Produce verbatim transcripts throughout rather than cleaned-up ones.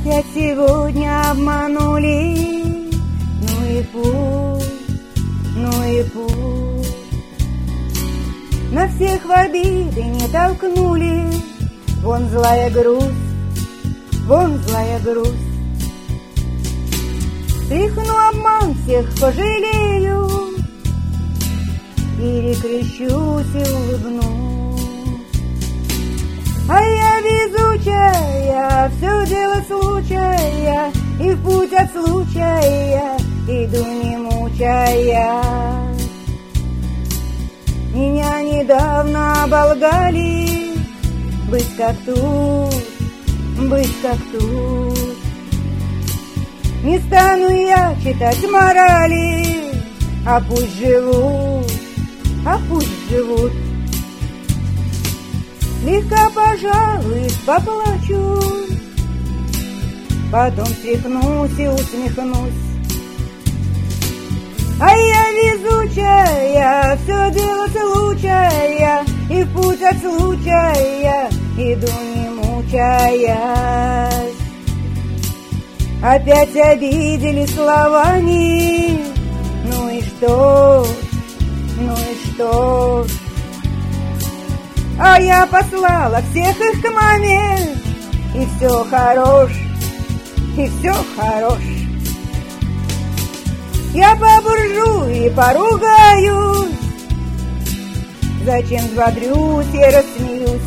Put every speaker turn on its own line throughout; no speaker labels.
Опять сегодня обманули, ну и пусть, ну и пусть. На всех в обиды не толкнули, вон злая грусть, вон злая грусть. Стряхну обман, всех пожалею, перекрещусь и улыбнусь. А я везучая, все дело случая, и в путь от случая иду не мучая. Меня недавно оболгали, быть как тут, быть как тут. Не стану я читать морали, а пусть живут, а пусть живут. Слегка, пожалуй, поплачу, потом встряхнусь и усмехнусь. А я везучая, все дело случая, и в путь от случая иду не мучаясь. Опять обидели словами, ну и что, ну и что. А я послала всех их к маме, и все хорош, и все хорош. Я побуржу и поругаюсь, зачем взбодрюсь и рассмеюсь.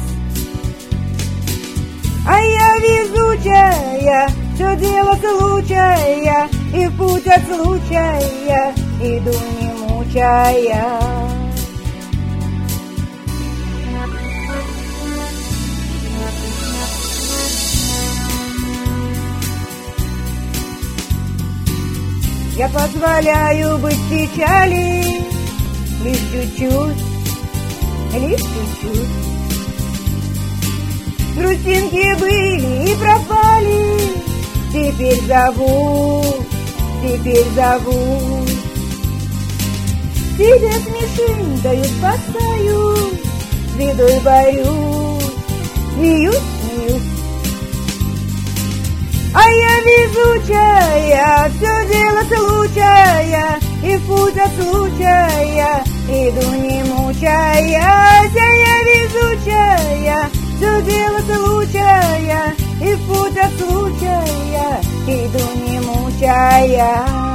А я везучая, все дело случая, и в путь от случая иду не мучая. Я позволяю быть в печали лишь чуть-чуть, лишь чуть-чуть. Грустинки были и пропали, теперь зовут, теперь зовут. Тебя смешинкою спасаю, с бедой борюсь, смеюсь, смеюсь. А я везучая, все дело случая, и в путь от случая иду не мучаясь. А я везучая, все дело случая, и в путь от случая иду не мучаясь.